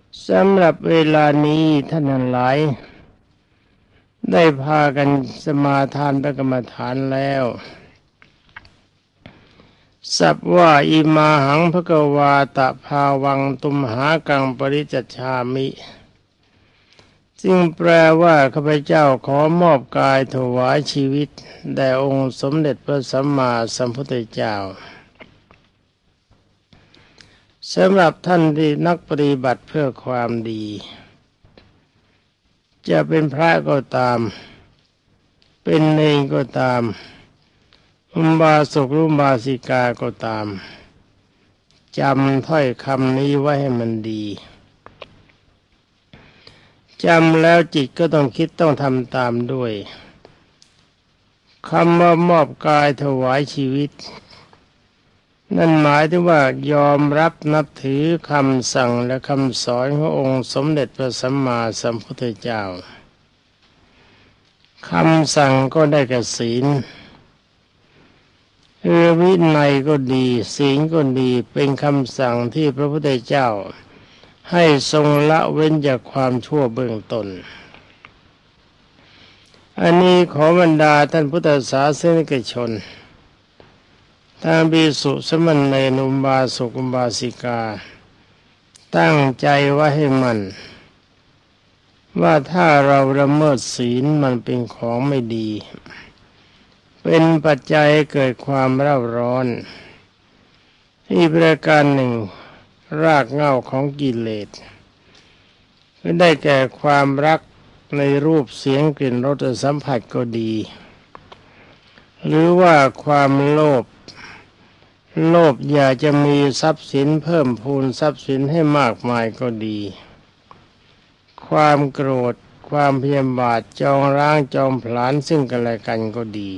สำหรับเวลานี้ท่านทั้งหลายได้พากันสมาทานพระกรรมฐานแล้วสัพว่าอิมาหังภควาตะภาวังตุมหากังปริจจฉามิซึ่งแปลว่าข้าพเจ้าขอมอบกายถวายชีวิตแด่องค์สมเด็จพระสัมมาสัมพุทธเจ้าสำหรับท่านที่นักปฏิบัติเพื่อความดีจะเป็นพระก็ตามเป็นเณรก็ตามอุบาสกหรืออุบาสิกาก็ตามจำถ้อยคำนี้ไว้ให้มันดีจำแล้วจิตก็ต้องคิดต้องทำตามด้วยคำว่ามอบกายถวายชีวิตนั่นหมายถึงว่ายอมรับนับถือคำสั่งและคำสอนขององค์สมเด็จพระสัมมาสัมพุทธเจ้าคำสั่งก็ได้แก่ศีลวินัยก็ดีศีลก็ดีเป็นคำสั่งที่พระพุทธเจ้าให้ทรงละเว้นจากความชั่วเบื้องต้นอันนี้ขอบรรดาท่านพุทธศาสนิกชนทางภิกษุสมณเณรอุบาสกอุบาสิกาตั้งใจไว้ให้มั่นว่าถ้าเราละเมิดศีลมันเป็นของไม่ดีเป็นปัจจัยให้เกิดความเร่าร้อนที่ประการหนึ่งรากเหง้าของกิเลสก็ได้แก่ความรักในรูปเสียงกลิ่นรสสัมผัสก็ดีหรือว่าความโลภอยากจะมีทรัพย์สินเพิ่มพูนทรัพย์สินให้มากมายก็ดีความโกรธความพยาบาทจองร้างจองผลาญซึ่งกันและกันก็ดี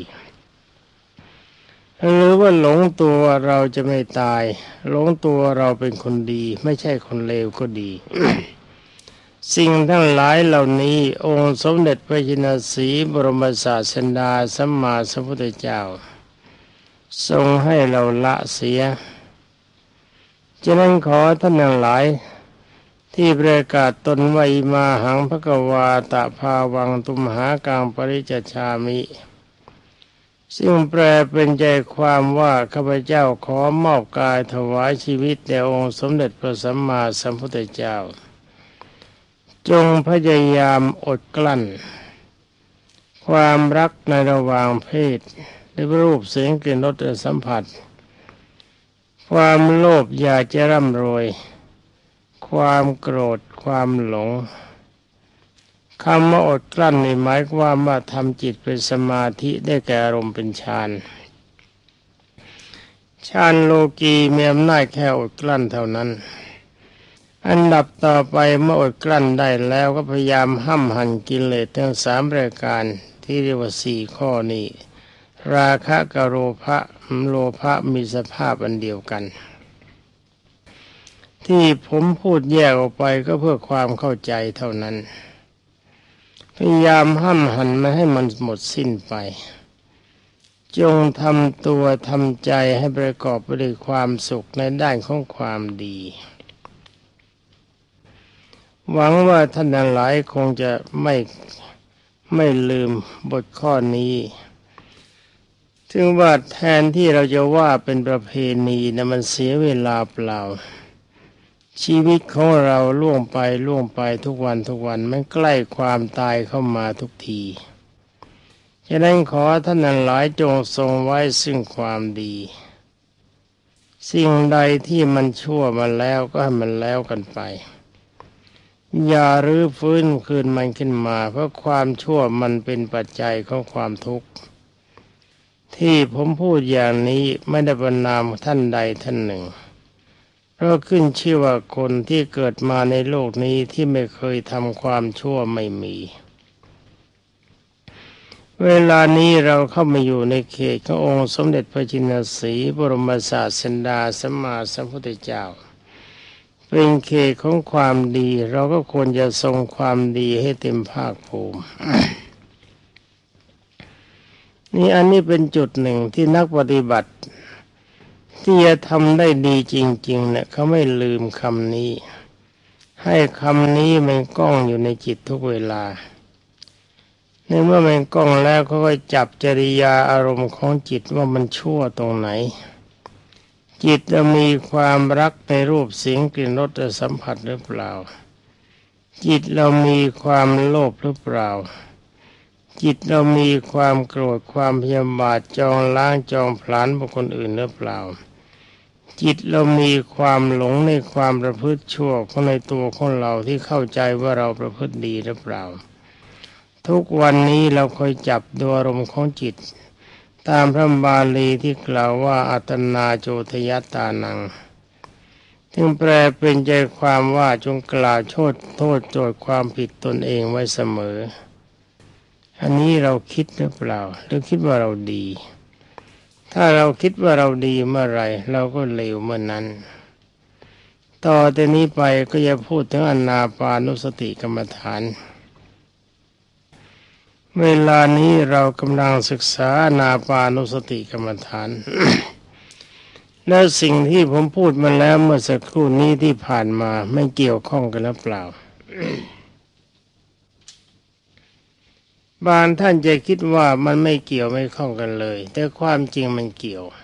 หรือว่าหลงตัวเราจะไม่ตายหลงตัวเราเป็นคนดีไม่ใช่คนเลวก็ดี สิ่งทั้งหลายเหล่านี้องค์สมเด็จพระจินสีบรมศาสดาสัมมาสัมพุทธเจ้าทรงให้เราละเสียฉะนั้นขอท่านทั้งหลายที่ประกาศตนว่าอิมาหังภควาตะภาวังตุมหากังปริจจฉามิซึ่งแปลเป็นใจความว่าข้าพเจ้าขอมอบกายถวายชีวิตแด่องค์สมเด็จพระสัมมาสัมพุทธเจ้าจงพยายามอดกลั้นความรักในระหว่างเพศในรูปเสียงกลิ่นรสสัมผัสความโลภอยากจะร่ำรวยความโกรธความหลงคำว่าอดกลั้นนี่หมายความว่าทำจิตเป็นสมาธิได้แก่อารมณ์เป็นฌานฌานโลกีมีอำนาจแค่อดกลั้นเท่านั้นอันดับต่อไปเมื่ออดกลั้นได้แล้วก็พยายามห้ำหั่นกิเลสทั้งสามประการที่เรียกว่าสี่ข้อนี้ราคะกับโลภะมีสภาพอันเดียวกันที่ผมพูดแยกออกไปก็เพื่อความเข้าใจเท่านั้นพยายามห้ำหั่นไม่ให้มันหมดสิ้นไปจงทำตัวทำใจให้ประกอบไปด้วยความสุขในด้านของความดีหวังว่าท่านหลายคงจะไม่ลืมบทข้อนี้ถึงว่าแทนที่เราจะว่าเป็นประเพณีนะมันเสียเวลาเปล่าชีวิตของเราล่วงไปทุกวันมันใกล้ความตายเข้ามาทุกทีฉะนั้นขอท่านหลายจงทรงไว้ซึ่งความดีสิ่งใดที่มันชั่วมาแล้วก็ให้มันแล้วกันไปอย่ารื้อฟื้นคืนมันขึ้นมาเพราะความชั่วมันเป็นปัจจัยของความทุกข์ที่ผมพูดอย่างนี้ไม่ได้ประณามท่านใดท่านหนึ่งเพราะขึ้นชื่อว่าคนที่เกิดมาในโลกนี้ที่ไม่เคยทำความชั่วไม่มีเวลานี้เราเข้ามาอยู่ในเขตขององค์สมเด็จพระจินสีบรมศาสดาสัมมาสัมพุทธเจ้าเป็นเขตของความดีเราก็ควรจะทรงความดีให้เต็มภาคภูมิ นี่อันนี้เป็นจุดหนึ่งที่นักปฏิบัติที่จะทำได้ดีจริงๆเนี่ยเขาไม่ลืมคำนี้ให้คำนี้มันก้องอยู่ในจิตทุกเวลาในเมื่อมันก้องแล้วก็จับจริยาอารมณ์ของจิตว่ามันชั่วตรงไหนจิตจะมีความรักในรูปเสียงกลิ่นรสและสัมผัสหรือเปล่าจิตเรามีความโลภหรือเปล่าจิตเรามีความโกรธความพยาบาทจองล้างจองผลาญบุคคลอื่นหรือเปล่าจิตเรามีความหลงในความประพฤติชั่วของในตัวของเราที่เข้าใจว่าเราประพฤติดีหรือเปล่าทุกวันนี้เราคอยจับดูอารมณ์ของจิตตามพระบาลีที่กล่าวว่าอัตนาโจทยัตตานังซึ่งแปลเป็นใจความว่าจงกล่าวโทษโจทย์ความผิดตนเองไว้เสมออันนี้เราคิดหรือเปล่าหรือคิดว่าเราดีถ้าเราคิดว่าเราดีเมื่อไรเราก็เลวเมื่อนั้นต่อแต่นี้ไปก็จะพูดถึงอานาปานุสติกรรมฐานเวลานี้เรากำลังศึกษาอานาปานุสติกรรมฐาน และสิ่งที่ผมพูดมาแล้วเมื่อสักครู่นี้ที่ผ่านมาไม่เกี่ยวข้องกันหรือเปล่า บางท่านจะคิดว่ามันไม่เกี่ยวไม่ข้องกันเลยแต่ความจริงมันเกี่ยว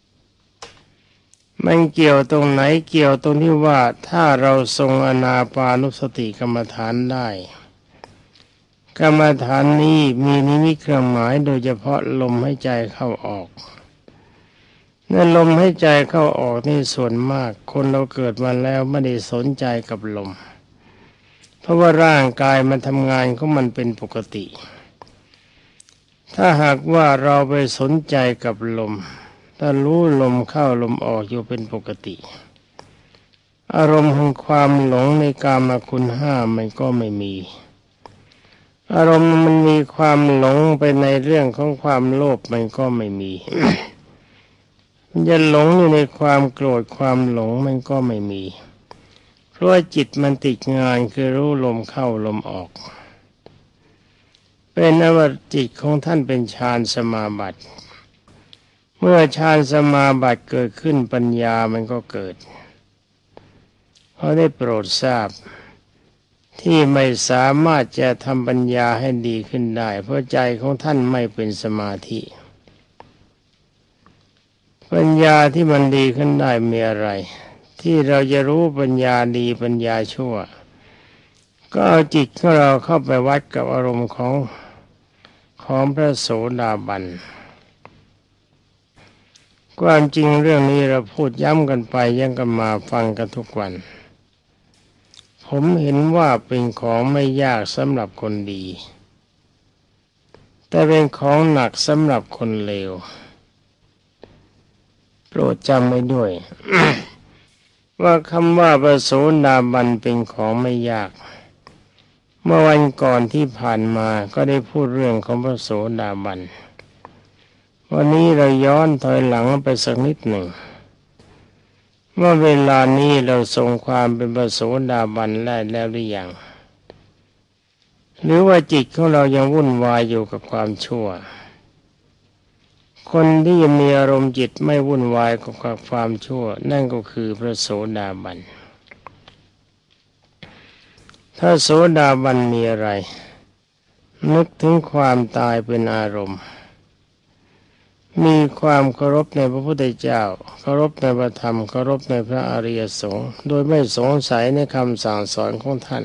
ตรงไหนเกี่ยวตรงที่ว่าถ้าเราทรงอานาปานุสติกรรมฐานได้กรรมฐานนี้มีนิมิตเครื่องหมายโดยเฉพาะลมหายใจเข้าออกนั่นลมหายใจเข้าออกนี่ส่วนมากคนเราเกิดมาแล้วไม่ได้สนใจกับลมเพราะว่าร่างกายมันทำงานของมันเป็นปกติถ้าหากว่าเราไปสนใจกับลมถ้ารู้ลมเข้าลมออกอยู่เป็นปกติอารมณ์ของความหลงในกามคุณห้ามันก็ไม่มีอารมณ์มันมีความหลงไปในเรื่องของความโลภมันก็ไม่มี มันจะหลงอยู่ในความโกรธความหลงมันก็ไม่มีเพราะจิตมันติดงานคือรู้ลมเข้าลมออกเป็นอวจิตของท่านเป็นฌานสมาบัติเมื่อฌานสมาบัติเกิดขึ้นปัญญามันก็เกิดเพราะได้โปรดทราบที่ไม่สามารถจะทำปัญญาให้ดีขึ้นได้เพราะใจของท่านไม่เป็นสมาธิปัญญาที่มันดีขึ้นได้มีอะไรที่เราจะรู้ปัญญาดีปัญญาชั่วก็เอาจิตของเราเข้าไปวัดกับอารมณ์ของพระโสดาบันความจริงเรื่องนี้เราพูดย้ำกันไปยังกันมาฟังกันทุกวันผมเห็นว่าเป็นของไม่ยากสำหรับคนดีแต่เป็นของหนักสำหรับคนเลวโปรดจำไว้ด้วย ว่าคำว่าพระโสดาบันเป็นของไม่ยากเมื่อวันก่อนที่ผ่านมาก็ได้พูดเรื่องของพระโสดาบันวันนี้เราย้อนถอยหลังไปสักนิดหนึ่งว่าเวลานี้เราทรงความเป็นพระโสดาบันได้แล้วหรือยังหรือว่าจิตของเรายังวุ่นวายอยู่กับความชั่วคนที่มีอารมณ์จิตไม่วุ่นวายกับความชั่วนั่นก็คือพระโสดาบันถ้าโสดาบันมีอะไรนึกถึงความตายเป็นอารมณ์มีความเคารพในพระพุทธเจ้าเคารพในพระธรรมเคารพในพระอริยสงฆ์โดยไม่สงสัยในคำสั่งสอนของท่าน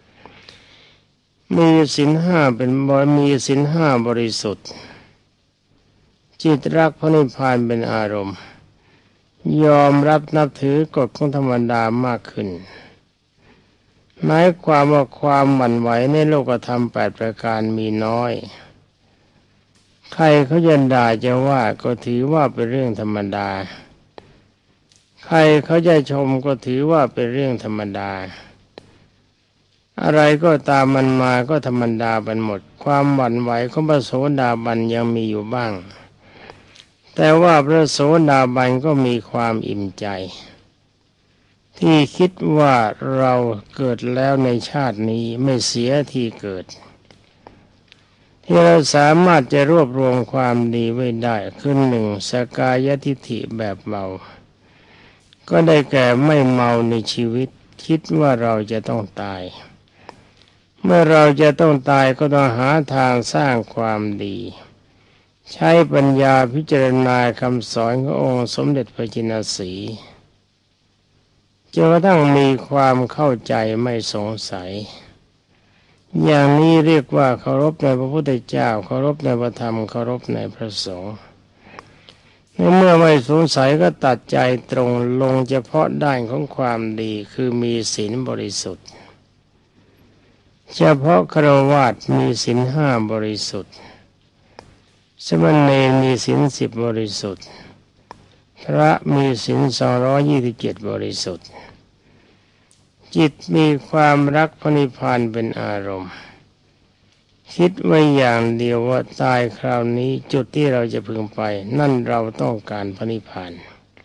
มีศีลห้าบริสุทธิ์จิตรักพระนิพพานเป็นอารมณ์ยอมรับนับถือกฎของธรรมดามากขึ้นหมายความว่าความหวั่นไหวในโลกธรรม8ประการมีน้อยใครเขาจะด่าจะว่าก็ถือว่าเป็นเรื่องธรรมดาใครเขาจะชมก็ถือว่าเป็นเรื่องธรรมดาอะไรก็ตามมันมาก็ธรรมดาไปหมดความหวั่นไหวของพระโสดาบันยังมีอยู่บ้างแต่ว่าพระโสดาบันก็มีความอิ่มใจที่คิดว่าเราเกิดแล้วในชาตินี้ไม่เสียที่เกิดที่เราสามารถจะรวบรวมความดีไว้ได้คือหนึ่งสกายทิฏฐิแบบเบาก็ได้แก่ไม่เมาในชีวิตคิดว่าเราจะต้องตายเมื่อเราจะต้องตายก็ต้องหาทางสร้างความดีใช้ปัญญาพิจารณาคำสอนขององค์สมเด็จพระจินสีห์จนกระทั่งมีความเข้าใจไม่สงสัยอย่างนี้เรียกว่าเคารพในพระพุทธเจ้าเคารพในพระธรรมเคารพในพระสงฆ์เมื่อไม่สงสัยก็ตัดใจตรงลงเฉพาะด้านของความดีคือมีศีลบริสุทธิ์เฉพาะฆราวาสมีศีลห้าบริสุทธิ์สมณเณรมีศีล10บริสุทธิ์พระมีศีล227บริสุทธิ์จิตมีความรักพระนิพพานเป็นอารมณ์คิดไว้อย่างเดียวว่าตายคราวนี้จุดที่เราจะพึงไปนั่นเราต้องการพระนิพพาน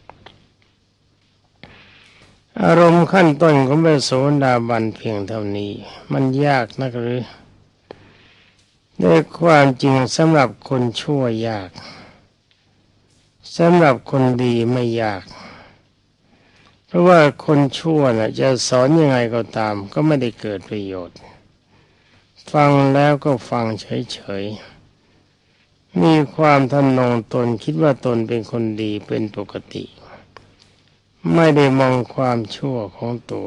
อารมณ์ขั้นต้นของพระโสดาบันเพียงเท่านี้มันยากนักหรือในความจริงสำหรับคนชั่วยากสำหรับคนดีไม่ยากเพราะว่าคนชั่วน่ะจะสอนยังไงก็ตามก็ไม่ได้เกิดประโยชน์ฟังแล้วก็ฟังเฉยๆมีความทะนงตนคิดว่าตนเป็นคนดีเป็นปกติไม่ได้มองความชั่วของตัว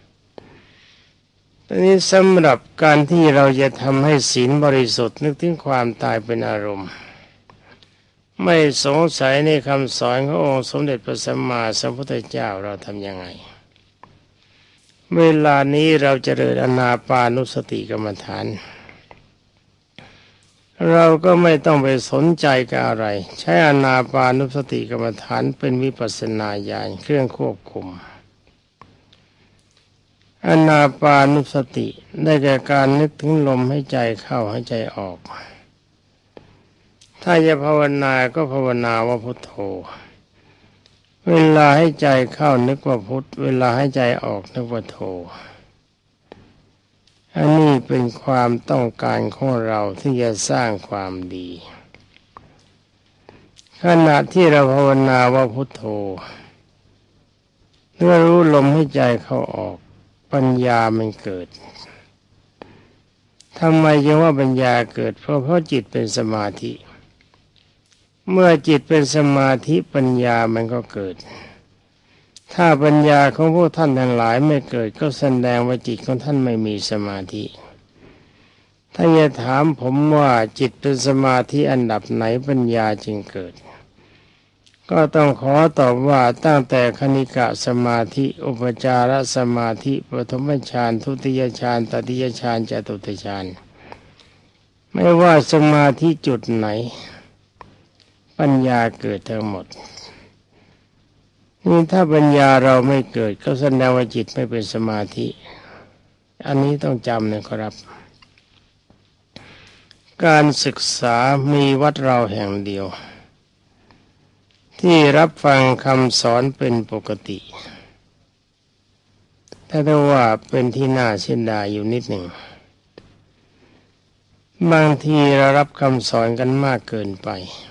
ตอนนี้สำหรับการที่เราจะทำให้ศีลบริสุทธิ์นึกถึงความตายเป็นอารมณ์ไม่สงสัยในคำสอนขององค์สมเด็จพระสัมมาสัมพุทธเจ้าเราทำยังไงเวลานี้เราเจริญอานาปานุสติกรรมฐานเราก็ไม่ต้องไปสนใจกับอะไรใช้อานาปานุสติกรรมฐานเป็นวิปัสสนาญาณเครื่องควบคุมอานาปานุสติได้แก่การนึกถึงลมให้ใจเข้าให้ใจออกถ้าจะภาวนาก็ภาวนาว่าพุทโธเวลาให้ใจเข้านึกว่าพุทเวลาให้ใจออกนึกว่าโธอันนี้เป็นความต้องการของเราที่จะสร้างความดีขณะที่เราภาวนาว่าพุทโธเมื่อรู้ลมให้ใจเข้าออกปัญญามันเกิดทำไมจึงว่าปัญญาเกิดเพราะจิตเป็นสมาธิเมื่อจิตเป็นสมาธิปัญญามันก็เกิดถ้าปัญญาของพวกท่านทั้งหลายไม่เกิดก็แสดงว่าจิตของท่านไม่มีสมาธิถ้าจะถามผมว่าจิตเป็นสมาธิอันดับไหนปัญญาจึงเกิดก็ต้องขอตอบว่าตั้งแต่คณิกะสมาธิอุปจารสมาธิปฐมฌานทุติยฌานตติยฌานจตุตฌานไม่ว่าสมาธิจุดไหนปัญญาเกิดทั้งหมดนี่ถ้าปัญญาเราไม่เกิดก็แสดงว่าจิตไม่เป็นสมาธิอันนี้ต้องจำนะครับการศึกษามีวัดเราแห่งเดียวที่รับฟังคำสอนเป็นปกติแต่ถ้าว่าเป็นที่น่าเสียดายอยู่นิดหนึ่งบางทีเรารับคำสอนกันมากเกินไป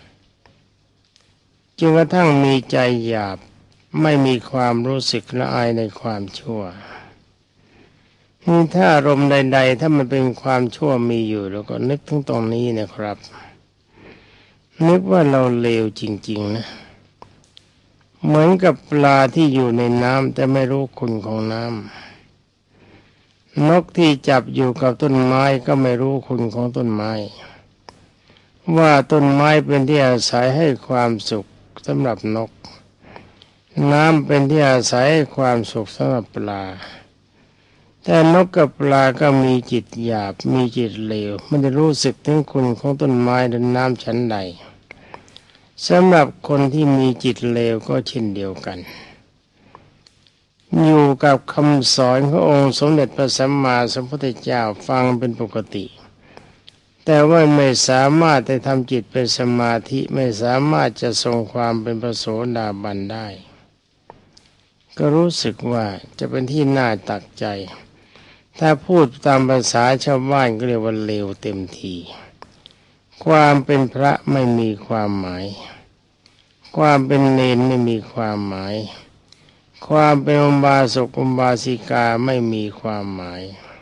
จนกระทั่งมีใจหยาบไม่มีความรู้สึกละอายในความชั่วนี่ถ้าอารมณ์ใดๆถ้ามันเป็นความชั่วมีอยู่แล้วก็นึกถึงตรงนี้นะครับนึกว่าเราเลวจริงๆนะเหมือนกับปลาที่อยู่ในน้ำแต่ไม่รู้คุณของน้ำนกที่จับอยู่กับต้นไม้ก็ไม่รู้คุณของต้นไม้ว่าต้นไม้เป็นที่อาศัยให้ความสุขสำหรับนกน้ำเป็นที่อาศัยให้ความสุขสำหรับปลาแต่นกกับปลาก็มีจิตหยาบมีจิตเลวมันจะรู้สึกถึงคุณของต้นไม้และน้ำชั้นใดสำหรับคนที่มีจิตเลวก็เช่นเดียวกันอยู่กับคำสอนขององค์สมเด็จพระสัมมาสัมพุทธเจ้าฟังเป็นปกติแต่ว่าไม่สามารถจะทำจิตเป็นสมาธิไม่สามารถจะทรงความเป็นพระโสดาบันได้ก็รู้สึกว่าจะเป็นที่น่าตักใจถ้าพูดตามภาษาชาวบ้านก็เรียกว่าเลวเต็มทีความเป็นพระไม่มีความหมายความเป็นเณรไม่มีความหมายความเป็นอุบาสกอุบาสิกาไม่มีความหมาย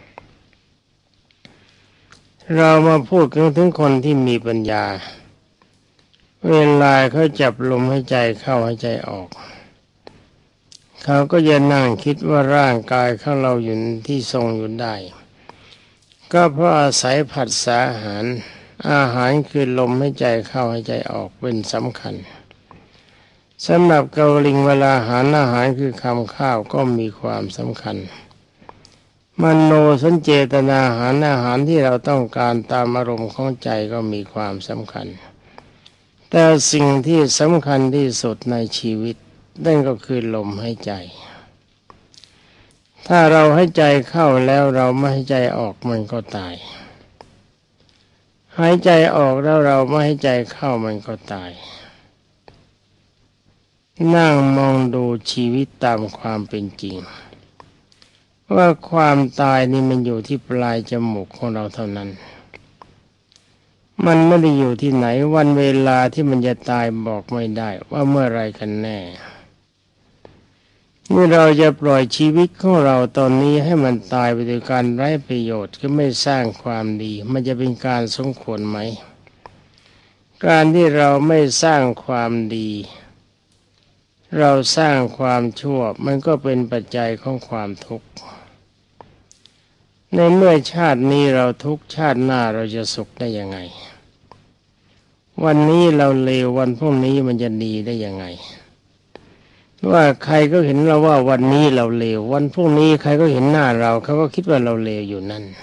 เรามาพูดถึงคนที่มีปัญญาเวลาเขาจับลมหายใจเข้าหายใจออกเขาก็จะนั่งคิดว่าร่างกายของเราอยู่ที่ทรงอยู่ได้ก็เพราะอาศัยผัสสะอาหารคือลมหายใจเข้าหายใจออกเป็นสำคัญสำหรับเกาลิงเวลาอาหารคือคำข้าวก็มีความสำคัญมโนสัญเจตนาอาหารที่เราต้องการตามอารมณ์ของใจก็มีความสำคัญแต่สิ่งที่สำคัญที่สุดในชีวิตนั่นก็คือลมหายใจถ้าเราให้ใจเข้าแล้วเราไม่ให้ใจออกมันก็ตายหายใจออกแล้วเราไม่ให้ใจเข้ามันก็ตายนั่งมองดูชีวิตตามความเป็นจริงว่าความตายนี่มันอยู่ที่ปลายจมูกของเราเท่านั้นมันไม่ได้อยู่ที่ไหนวันเวลาที่มันจะตายบอกไม่ได้ว่าเมื่อไรกันแน่เมื่อเราจะปล่อยชีวิตของเราตอนนี้ให้มันตายไปโดยการไร้ประโยชน์ก็ไม่สร้างความดีมันจะเป็นการสมควรไหมการที่เราไม่สร้างความดีเราสร้างความชั่วมันก็เป็นปัจจัยของความทุกข์ในเมื่อชาตินี้เราทุกข์ชาติหน้าเราจะสุขได้ยังไงวันนี้เราเลววันพรุ่งนี้มันจะดีได้ยังไงว่าใครก็เห็นเราว่าวันนี้เราเลววันพรุ่งนี้ใครก็เห็นหน้าเราเขาก็คิดว่าเราเลวอยู่นั่น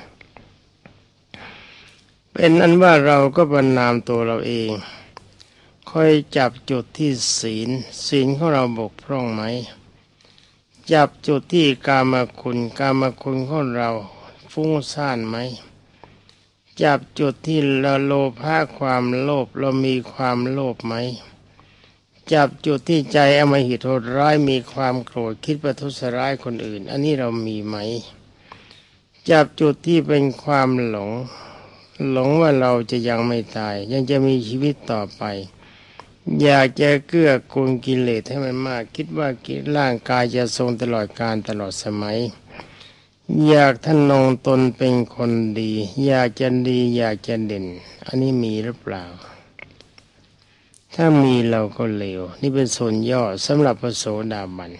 เป็นอันว่าเราก็ประณามตัวเราเองคอยจับจุดที่ศีลของเราบกพร่องไหมจับจุดที่กามคุณของเราฟุ้งซ่านไหมจับจุดที่เราโลภะความโลภเรามีความโลภไหมจับจุดที่ใจอมหิตโหดร้ายมีความโกรธคิดประทุษร้ายคนอื่นอันนี้เรามีไหมจับจุดที่เป็นความหลงว่าเราจะยังไม่ตายยังจะมีชีวิตต่อไปอยากจะเกื้อกูลกิเลสให้มันมากคิดว่าร่างกายจะทรงตลอดกาลตลอดสมัยอยากทนงตนเป็นคนดีอยากจะดีอยากจะเด่นอันนี้มีหรือเปล่าถ้ามีเราก็เลวนี่เป็นส่วนย่อสำหรับพระโสดาบัน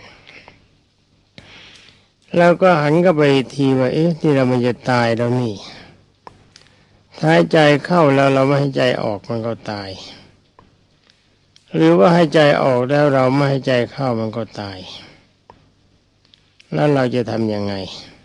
แล้วก็หันก็ไปทีว่าที่เรามันจะตายแล้วนี่ถ้าให้ใจเข้าแล้วเราไม่ให้ใจออกมันก็ตายหรือว่าให้ใจออกแล้วเราไม่ให้ใจเข้ามันก็ตายแล้วเราจะทำยังไง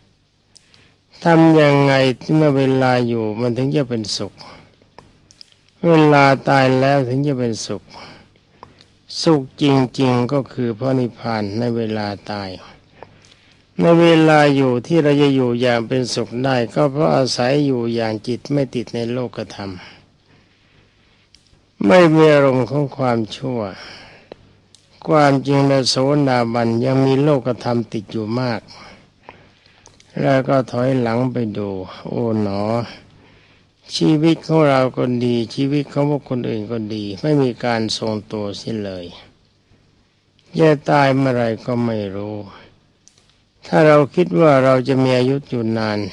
เมื่อเวลาอยู่มันถึงจะเป็นสุขเวลาตายแล้วถึงจะเป็นสุขจริงๆก็คือพระนิพพานในเวลาตายในเวลาอยู่ที่เราจะอยู่อย่างเป็นสุขได้ก็เพราะอาศัยอยู่อย่างจิตไม่ติดในโลกธรรมไม่มีอารมณ์ของความชั่วความจริงแล้วโสดาบันยังมีโลกธรรมติดอยู่มากแล้วก็ถอยหลังไปดูโอ๋หนอชีวิตของเราก็ดีชีวิตของพวกคนอื่นก็ดีไม่มีการทรงตัวเสียเลยจะตายเมื่อไรก็ไม่รู้ถ้าเราคิดว่าเราจะมีอายุอยู่นาน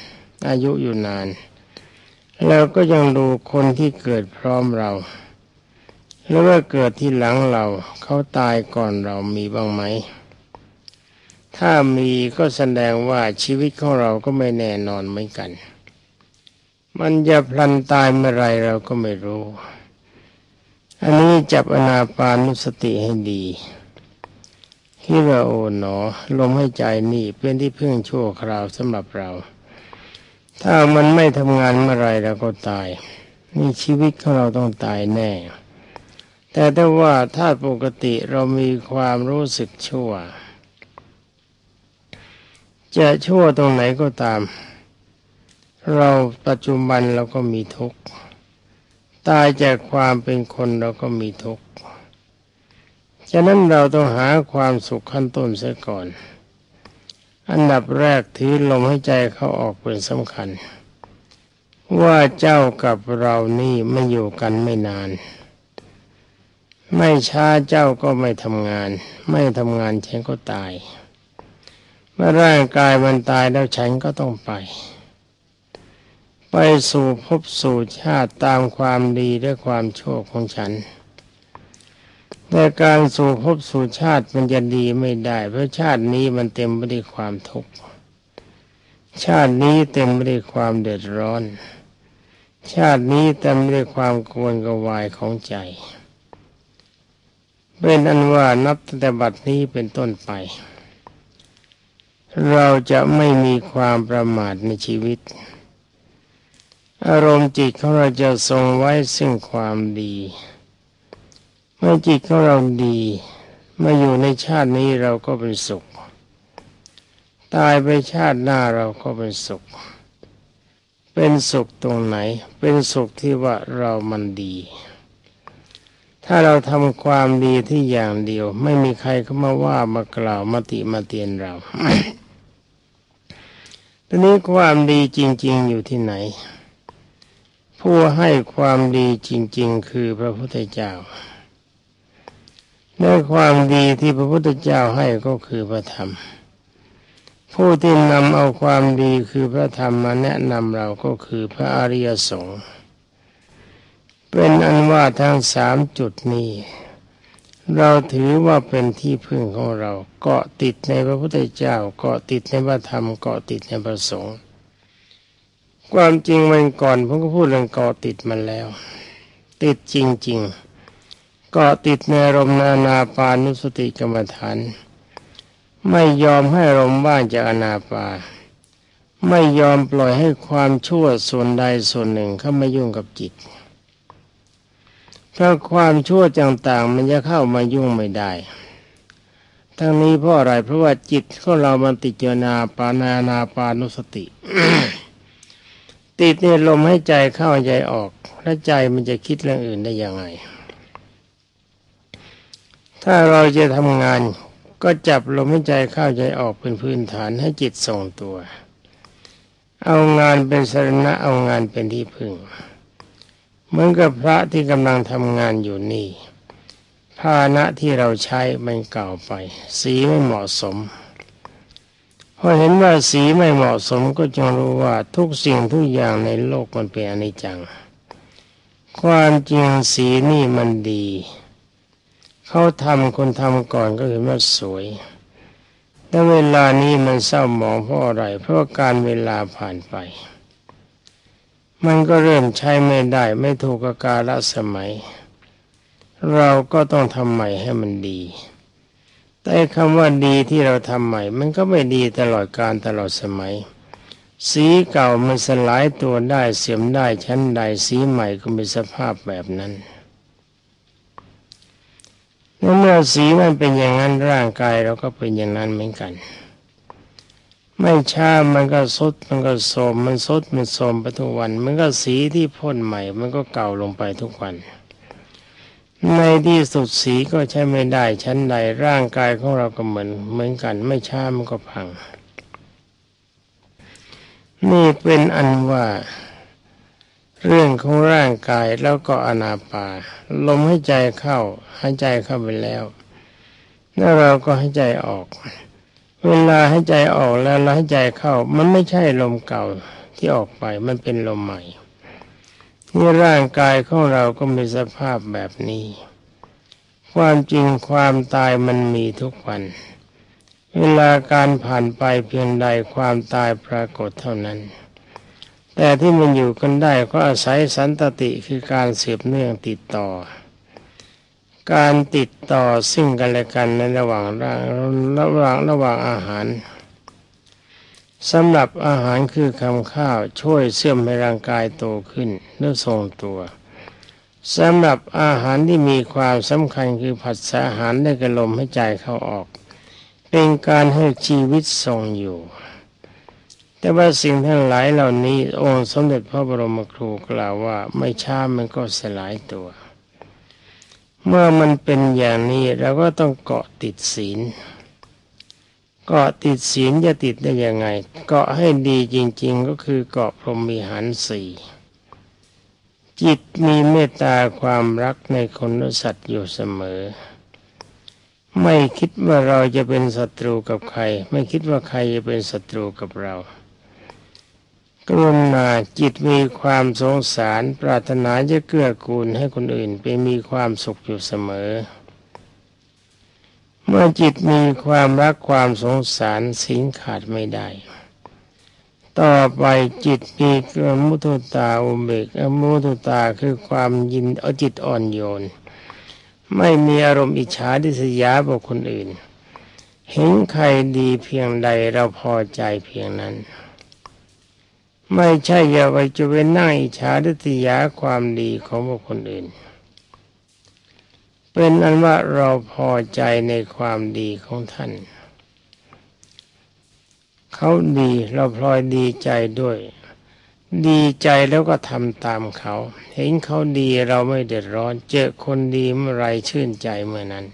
แล้วก็ยังดูคนที่เกิดพร้อมเราหรือว่าเกิดที่หลังเราเขาตายก่อนเรามีบ้างไหมถ้ามีก็แสดงว่าชีวิตของเราก็ไม่แน่นอนเหมือนกันมันจะพลันตายเมื่อไรเราก็ไม่รู้อันนี้จับอานาปานุสติให้ดีคิดว่าโอ๋หนอลมหายใจนี่เป็นที่พึ่งชั่วคราวสำหรับเราถ้ามันไม่ทำงานเมื่อไรเราก็ตายนี่ชีวิตของเราต้องตายแน่แต่ถ้าว่าถ้าปกติเรามีความรู้สึกชั่วจะชั่วตรงไหนก็ตามเราปัจจุบันเราก็มีทุกข์ตายจากความเป็นคนเราก็มีทุกข์ฉะนั้นเราต้องหาความสุขขั้นต้นเสียก่อนอันดับแรกถือลมหายใจเข้าออกเป็นสำคัญว่าเจ้ากับเรานี่ไม่อยู่กันไม่นานไม่ช้าเจ้าก็ไม่ทำงานฉันก็ตายเมื่อร่างกายมันตายแล้วฉันก็ต้องไปสู่ภพสู่ชาติตามความดีและความชั่วของฉันแต่การสู่ภพสู่ชาติมันจะดีไม่ได้เพราะชาตินี้มันเต็มไปด้วยความทุกข์ชาตินี้เต็มไปด้วยความเดือดร้อนชาตินี้เต็มไปด้วยความกวนกวายของใจเป็นอันว่านับตั้งแต่บัดนี้เป็นต้นไปเราจะไม่มีความประมาทในชีวิตอารมณ์จิตของเราจะทรงไว้ซึ่งความดีเมื่อจิตของเราดีมาอยู่ในชาตินี้เราก็เป็นสุขตายไปชาติหน้าเราก็เป็นสุขเป็นสุขตรงไหนเป็นสุขที่ว่าเรามันดีถ้าเราทำความดีที่อย่างเดียวไม่มีใครเข้ามามากล่าวมาติมาเตียนเรา ทีนี้ความดีจริงๆอยู่ที่ไหนผู้ให้ความดีจริงๆคือพระพุทธเจ้าในความดีที่พระพุทธเจ้าให้ก็คือพระธรรมผู้ที่นำเอาความดีคือพระธรรมมาแนะนำเราก็คือพระอริยสงฆ์เป็นอันว่าทั้ง3 จุดนี้เราถือว่าเป็นที่พึ่งของเราเกาะติดในพระพุทธเจ้าเกาะติดในพระธรรมเกาะติดในพระสงฆ์ความจริงวันก่อนผมก็พูดเรื่องเกาะติดมันแล้วติดจริงๆเกาะติดในอารมณ์อานาปานุสติกรรมฐานไม่ยอมให้อารมณ์ว่างจากอานาปานไม่ยอมปล่อยให้ความชั่วส่วนใดส่วนหนึ่งเข้ามายุ่งกับจิตเพราะความชั่วต่างๆมันจะเข้ามายุ่งไม่ได้ทั้งนี้เพราะอะไรเพราะว่าจิตของเรามันติดอยู่ในอานาปานุสติ ติดในลมให้ใจเข้าใจออกและใจมันจะคิดเรื่องอื่นได้ยังไงถ้าเราจะทำงานก็จับลมหายใจเข้าใจออกเป็นพื้นฐานให้จิตทรงตัวเอางานเป็นสรณะเอางานเป็นที่พึ่งเหมือนกับพระที่กำลังทำงานอยู่นี่ภาชนะที่เราใช้มันเก่าไปสีไม่เหมาะสมพอเห็นว่าสีไม่เหมาะสมก็จงรู้ว่าทุกสิ่งทุกอย่างในโลกมันเป็นอนิจจังความจริงสีนี่มันดีเขาคนทำก่อนก็เห็นว่าสวยแต่เวลานี้มันเศร้าหมองเพราะอะไรเพราะการเวลาผ่านไปมันก็เริ่มใช้ไม่ได้ไม่ถูกกาลสมัยเราก็ต้องทำใหม่ให้มันดีแต่คำว่าดีที่เราทำใหม่มันก็ไม่ดีตลอดกาลตลอดสมัยสีเก่ามันสลายตัวได้เสื่อมได้ชั้นใดสีใหม่ก็มีสภาพแบบนั้นเมื่อสีมันเป็นอย่างนั้นร่างกายเราก็เป็นอย่างนั้นเหมือนกันไม่ช้ามันก็ทรุดมันก็โทรมมันทรุดมันโทรมไปทุกวันมันก็สีที่พ่นใหม่มันก็เก่าลงไปทุกวันในที่สุดสีก็ใช้ไม่ได้ชั้นใดร่างกายของเราก็เหมือนกันไม่ช้ามันก็พังนี่เป็นอันว่าเรื่องของร่างกายแล้วก็อานาปานลมให้ใจเข้าหายใจเข้าไปแล้วเราก็ให้ใจออกเวลาให้ใจออกแล้วเราให้ใจเข้ามันไม่ใช่ลมเก่าที่ออกไปมันเป็นลมใหม่นี่ร่างกายของเราก็มีสภาพแบบนี้ความจริงความตายมันมีทุกวันเวลาการผ่านไปเพียงใดความตายปรากฏเท่านั้นแต่ที่มันอยู่กันได้ก็อาศัยสันตติคือการสืบเนื่องติดต่อการติดต่อซึ่งกันและกันในระหว่างอาหารสำหรับอาหารคือคำข้าวช่วยเสริมให้ร่างกายโตขึ้นและทรงตัวสำหรับอาหารที่มีความสำคัญคือผัสสะอาหารได้กระลมให้ใจเข้าออกเป็นการให้ชีวิตทรงอยู่แต่ว่าสิ่งทั้งหลายเหล่านี้องค์สมเด็จพระบรมครูกล่าวว่าไม่ช้ามันก็สลายตัวเมื่อมันเป็นอย่างนี้เราก็ต้องเกาะติดศีลเกาะติดศีลจะติดได้ยังไงเกาะให้ดีจริงๆก็คือเกาะพรหมวิหาร 4จิตมีเมตตาความรักในคนและสัตว์อยู่เสมอไม่คิดว่าเราจะเป็นศัตรูกับใครไม่คิดว่าใครจะเป็นศัตรูกับเรากรุณาจิตมีความสงสารปรารถนาจะเกื้อกูลให้คนอื่นไปมีความสุขอยู่เสมอเมื่อจิตมีความรักความสงสารศีลขาดไม่ได้ต่อไปจิตมีมุทุตาอุเบกมุทุตาคือความยินจิตอ่อนโยนไม่มีอารมณ์อิจฉาริษยาบุคคลอื่นเห็นใครดีเพียงใดเราพอใจเพียงนั้นไม่ใช่อย่าไปจะไปนั่งอิจฉาริษยาความดีของบุคคลอื่นเป็นอันว่าเราพอใจในความดีของท่านเขาดีเราพลอยดีใจด้วยดีใจแล้วก็ทำตามเขาเห็นเขาดีเราไม่เดือดร้อนเจอคนดีเมื่อไรชื่นใจเมื่อนั้น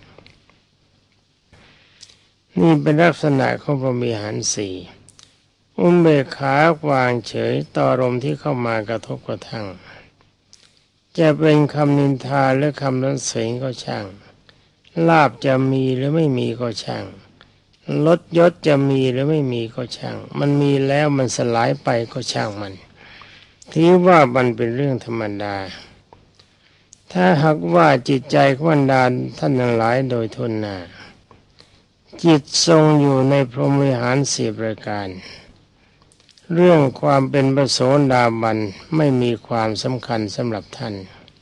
นี่เป็นลักษณะของพรหมิหารสี่อุเบกขาวางเฉยต่ออารมณ์ที่เข้ามากระทบกระทั่งจะเป็นคำนินทาหรือคำสรรเสริญก็ช่างลาภจะมีหรือไม่มีก็ช่างลดยศจะมีหรือไม่มีก็ช่างมันมีแล้วมันสลายไปก็ช่างมันถือว่ามันเป็นเรื่องธรรมดาถ้าหากว่าจิตใจของบรรดาท่านทั้งหลายโดยทุนหน้าจิตทรงอยู่ในพรหมวิหารสี่ประการเรื่องความเป็นพระโสดาบันไม่มีความสำคัญสำหรับท่าน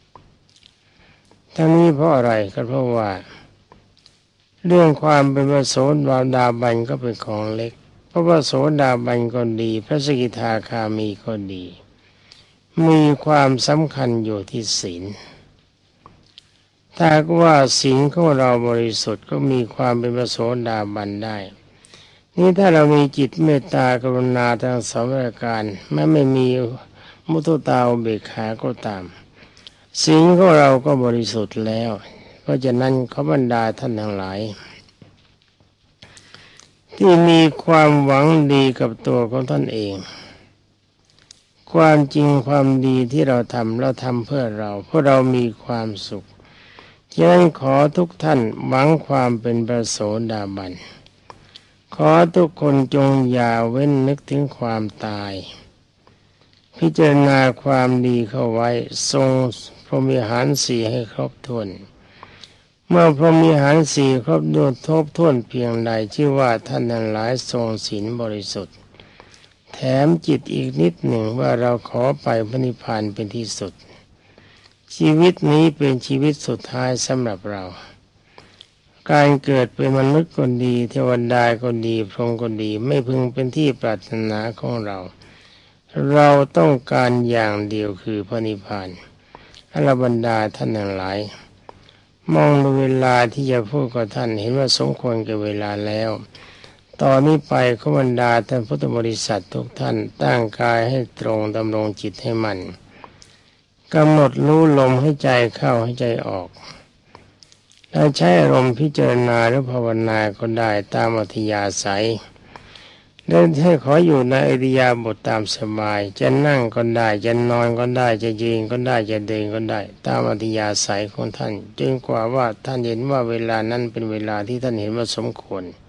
ทั้งนี้เพราะอะไรก็เพราะว่าเรื่องความเป็นพระโสดาบันก็เป็นของเล็กเพราะว่าโสดาบันก็ดีพระสกิทาคามีก็ดีมีความสำคัญอยู่ที่ศีลถ้าว่าศีลของเราบริสุทธิ์ก็มีความเป็นพระโสดาบันได้นี่ถ้าเรามีจิตเมตตากรุณาทั้งสองประการแม้ไม่มีมุทุตาอุเบกขาก็ตามศีลของเราก็บริสุทธิ์แล้วเพราะฉะนั้นขอบรรดาท่านทั้งหลายที่มีความหวังดีกับตัวของท่านเองความจริงความดีที่เราทำเพื่อเราเพราะเรามีความสุขฉะนั้นขอทุกท่านหวังความเป็นพระโสดาบันขอทุกคนจงอย่าเว้นนึกถึงความตายพิจารณาความดีเข้าไว้ทรงพรหมวิหารสี่ให้ครบถ้วนเมื่อพรหมวิหารสี่ครบถ้วนเพียงใดชื่อว่าท่านทั้งหลายทรงศีลบริสุทธิ์แถมจิตอีกนิดหนึ่งว่าเราขอไปพระนิพพานเป็นที่สุดชีวิตนี้เป็นชีวิตสุดท้ายสำหรับเราการเกิดเป็นมนุษย์ก็ดีเทวดาก็ดีพรหมก็ดีไม่พึงเป็นที่ปรารถนาของเราเราต้องการอย่างเดียวคือพระนิพพานอรบรรดาท่านทั้งหลายมองดูเวลาที่จะพูดกับท่านเห็นว่าสมควรแก่เวลาแล้วตอนนี้ไปขอบรรดาท่านพุทธบริษัททุกท่านตั้งกายให้ตรงดำรงจิตให้มั่นกำหนดรู้ลมให้ใจเข้าให้ใจออกถ้าใช้อารมณ์พิจารณาหรือภาวนาก็ได้ตามอัธยาศัยเดินให้ขออยู่ในอิริยาบถตามสบายจะนั่งก็ได้จะนอนก็ได้จะยืนก็ได้จะเดินก็ได้ตามอัธยาศัยของท่านจนกว่าว่าท่านเห็นว่าเวลานั้นเป็นเวลาที่ท่านเห็นว่าสมควร